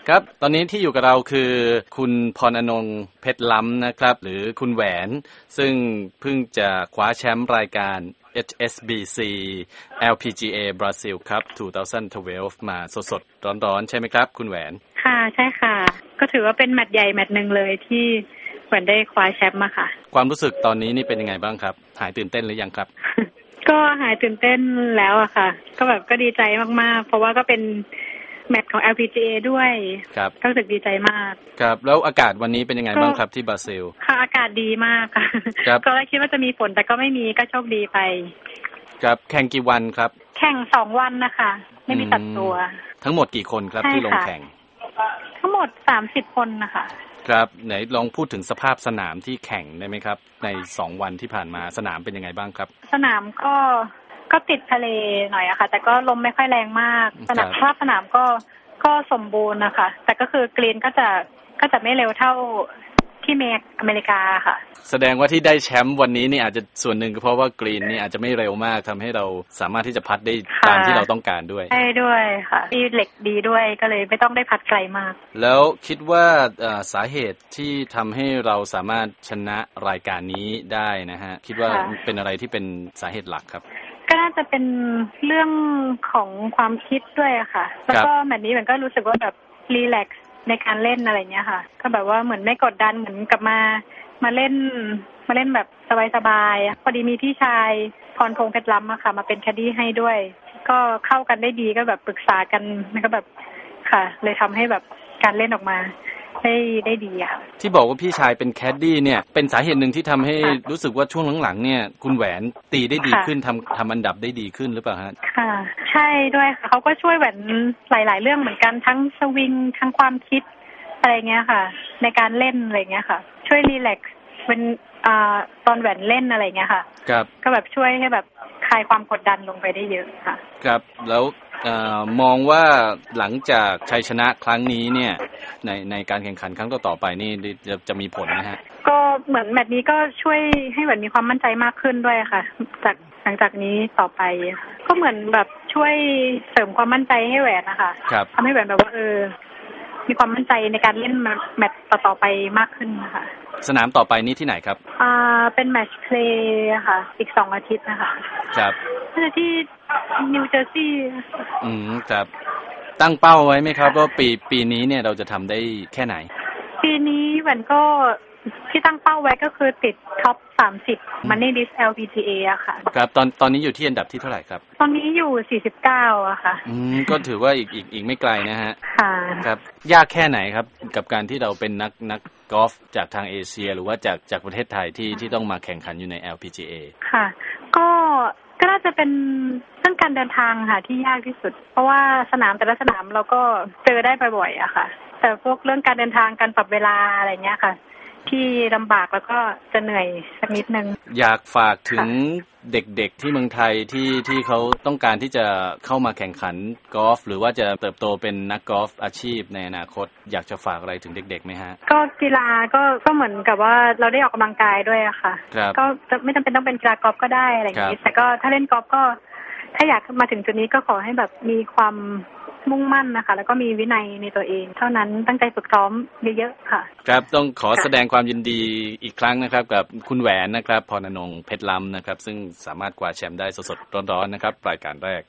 ครับตอนนี้ที่อยู่กับเราคือคุณพรอนงค์เพชรล้ำนะครับหรือคุณแหวนซึ่งเพิ่งจะคว้าแชมป์รายการ HSBC LPGA Brazil ครับ 2012 มาสดๆร้อนๆใช่ไหมครับคุณแหวนค่ะใช่ค่ะก็ถือว่าเป็นแมตช์ใหญ่แมตช์นึงเลยที่แหวนได้คว้าแชมป์มาค่ะความรู้สึกตอนนี้นี่เป็นยังไงบ้างครับหายตื่นเต้นหรือยังครับก็หายตื่นเต้นแล้วอะค่ะก็ดีใจมากๆเพราะว่าก็เป็นแมตช์ของ LPGA ด้วยครับก็รู้สึกดีใจมากครับแล้วอากาศวันนี้เป็นยังไงบ้างครับที่บราซิลค่ะอากาศดีมากค่ะก็คิดว่าจะมีฝนแต่ก็ไม่มีก็โชคดีไปครับแข่งกี่วันครับแข่ง2 วันนะคะไม่มีตัดตัวทั้งหมดกี่คนครับที่ลงแข่งทั้งหมด30 คนนะคะครับไหนลองพูดถึงสภาพสนามที่แข่งได้ไหมครับใน2 วันที่ผ่านมาสนามเป็นยังไงบ้างครับสนามก็ติดทะเลหน่อยอะค่ะแต่ก็ลมไม่ค่อยแรงมากสนามก็สมบูรณ์นะคะแต่ก็คือกรีนก็จะไม่เร็วเท่าที่อเมริกาค่ะแสดงว่าที่ได้แชมป์วันนี้นี่อาจจะส่วนหนึ่งก็เพราะว่ากรีนนี่อาจจะไม่เร็วมากทำให้เราสามารถที่จะพัดได้ตามที่เราต้องการด้วยใช่ด้วยค่ะมีเหล็กดีด้วยก็เลยไม่ต้องได้พัดไกลมากแล้วคิดว่าสาเหตุที่ทำให้เราสามารถชนะรายการนี้ได้นะฮะคิดว่าเป็นอะไรที่เป็นสาเหตุหลักครับก็น่าจะเป็นเรื่องของความคิดด้วยค่ะแล้วก็แมตช์นี้มันก็รู้สึกว่าแบบรีแลกซ์ในการเล่นอะไรเงี้ยค่ะก็แบบว่าเหมือนไม่กดดันเหมือนกลับมาเล่นแบบสบายๆพอดีมีพี่ชายพรพงษ์เพชรล้ำอะค่ะมาเป็นแคดดี้ให้ด้วยก็เข้ากันได้ดีก็แบบปรึกษากันแล้วก็แบบค่ะเลยทำให้แบบการเล่นออกมาได้ดีอะที่บอกว่าพี่ชายเป็นแคดดี้เนี่ยเป็นสาเหตุหนึ่งที่ทำให้รู้สึกว่าช่วงหลังๆเนี่ยคุณแหวนตีได้ดีขึ้นทำอันดับได้ดีขึ้นหรือเปล่าฮะค่ะใช่ด้วยค่ะเขาก็ช่วยแหวนหลายๆเรื่องเหมือนกันทั้งสวิงทั้งความคิดอะไรเงี้ยค่ะในการเล่นอะไรเงี้ยค่ะช่วยรีแลกซ์เป็นตอนแหวนเล่นอะไรเงี้ยค่ะครับก็แบบช่วยให้แบบคลายความกดดันลงไปได้เยอะค่ะครับแล้วมองว่าหลังจากชัยชนะครั้งนี้เนี่ยในการแข่งขันครั้งต่อไปนี่จะมีผลนะฮะก็เหมือนแมตช์นี้ก็ช่วยให้แหวนมีความมั่นใจมากขึ้นด้วยค่ะหลังจากนี้ต่อไปก็เหมือนแบบช่วยเสริมความมั่นใจให้แหวนนะคะทำให้แหวนแบบว่ามีความมั่นใจในการเล่นแมตช์ต่อไปมากขึ้นนะคะสนามต่อไปนี้ที่ไหนครับเป็นแมตช์เพลย์ค่ะอีก2 อาทิตย์นะคะครับที่นิวเจอร์ซีย์ครับตั้งเป้าไว้ไหมครับว่าปีนี้เนี่ยเราจะทำได้แค่ไหนปีนี้แหวนก็ที่ตั้งเป้าไว้ก็คือติดท็อป30 Money List LPGA อะค่ะครับตอนนี้อยู่ที่อันดับที่เท่าไหร่ครับตอนนี้อยู่49อะค่ะก็ถือว่าอีกไม่ไกลนะฮะค่ะครับยากแค่ไหนครับกับการที่เราเป็นนักกอล์ฟจากทางเอเชียหรือว่าจากประเทศไทยที่ต้องมาแข่งขันอยู่ใน LPGA ค่ะก็น่าจะเป็นเรื่องการเดินทางค่ะที่ยากที่สุดเพราะว่าสนามแต่ละสนามเราก็เจอได้บ่อยๆอะค่ะแต่พวกเรื่องการเดินทางการปรับเวลาอะไรเงี้ยค่ะที่ลำบากแล้วก็จะเหนื่อยสักนิดนึงอยากฝากถึงเด็กๆที่เมืองไทยที่เขาต้องการที่จะเข้ามาแข่งขันกอล์ฟหรือว่าจะเติบโตเป็นนักกอล์ฟอาชีพในอนาคตอยากจะฝากอะไรถึงเด็กๆไหมฮะก็กีฬาก็เหมือนกับว่าเราได้ออกกำลังกายด้วยอะค่ะก็ไม่จำเป็นต้องเป็นกีฬากอล์ฟก็ได้อะไรอย่างนี้แต่ก็ถ้าเล่นกอล์ฟก็ถ้าอยากมาถึงจุดนี้ก็ขอให้แบบมีความมุ่งมั่นนะคะแล้วก็มีวินัยในตัวเองเท่านั้นตั้งใจฝึกซ้อมเยอะๆค่ะครับต้องขอแสดงความยินดีอีกครั้งนะครับกับคุณแหวนนะครับพรอนงค์เพชรล้ำนะครับซึ่งสามารถคว้าแชมป์ได้สดๆร้อนๆนะครับรายการแรก